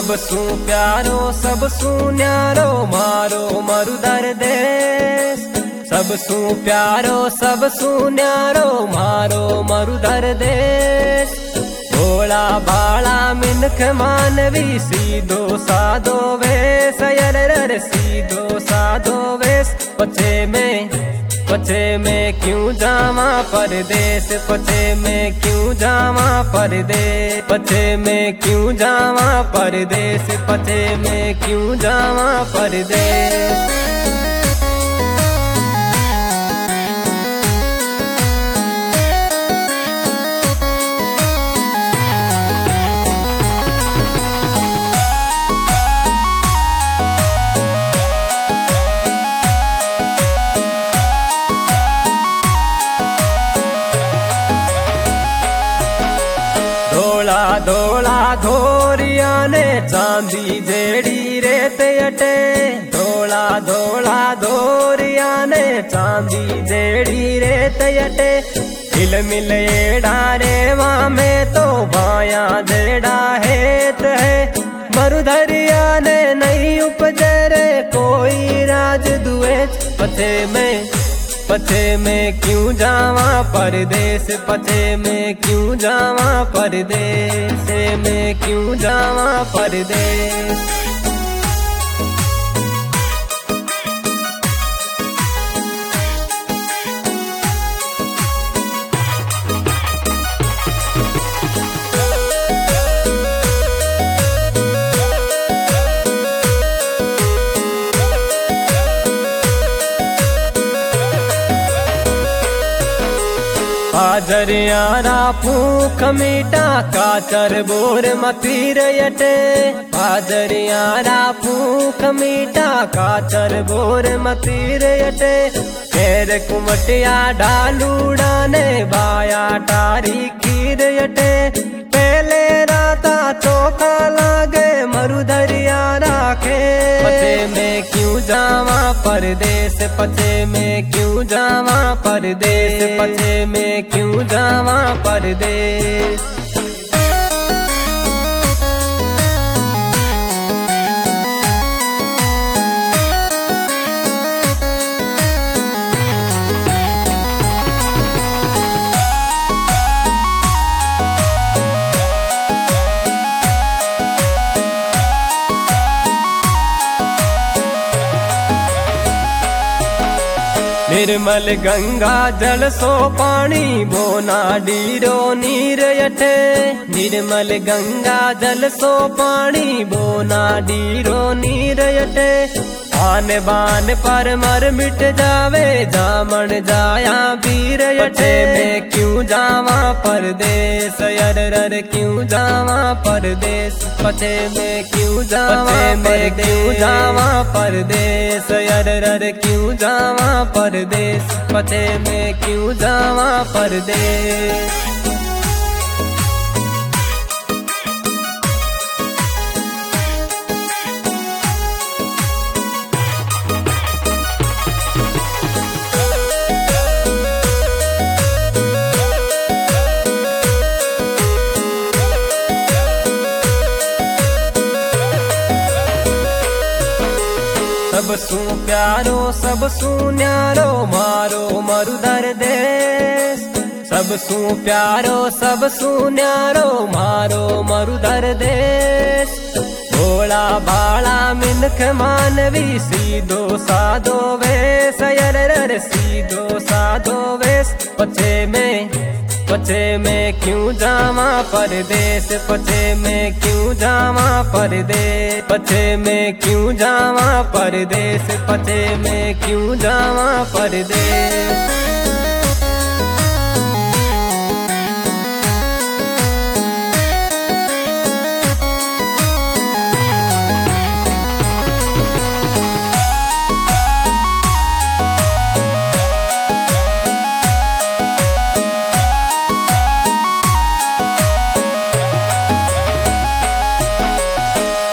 सबसू प्यारो सबसू न्यारो मारो मरुदर देश। सबसू प्यारो सबसू न्यारो मारो मरुदर देश। भोला भाला मिनख मानवी सीधो साधो वेश। यर सीधो साधो वेश। पछे में क्यों जावा परदेश। पछे में क्यों जावा परदेश। पछे में क्यों जावा परदेश। पछे में क्यों जावा परदेश। धोला धोरिया ने चांदी जेड़ी रेत अटे। धोला धोला धोरिया ने चांदी जेड़ी रेत अटे। हिल मिल एड़ा रेवा में तो बाया जेड़ा हेत है। मरुधरिया ने नहीं उपजे रे कोई राज दुएच। पछे में क्यों जावा परदेश। पछे में क्यों जावा परदेश। में क्यों जावा परदेश। हाजरियारा फूक मीठा काचर बोर मतीर यटे। हाजरियारा फूक मीठा काचर बोर मतीर यटे। खेर कुमटिया डालूड़ा ने बाया टारी खीर यटे। पहले राता चौका लागे मरुधरिया राखे। पछे में क्यों जावा परदेश। पछे में क्यों जावा परदेश। पछे में क्यों जावा परदेश। निर्मल गंगा जल सो पानी बोना डीरो नीर यठे। निर्मल गंगा जल सो पानी बोना डीरो नीर यठे। आन बान पर मर मिट जावे जामन जाया वीर यठे। में क्यों जावा परदेश। यर क्यों जावा परदेश। पछे में क्यों जावा में क्यों जावा परदेश। यर क्यों जावा परदेश। पछे में क्यों जावा परदेश। सबसू प्यारो सबसू न्यारो मारो मरुदर देश। सबसू प्यारो सबसू न्यारो मारो मरुदर देश। भोला भाला मिनख मानवी सीधो साधो वेश। यर सीधो साधो वेश। पछे में क्यों जावा परदेश। पछे में क्यों जावा परदेश। पछे में क्यों जावा परदेश। पछे में क्यों जावा परदेश।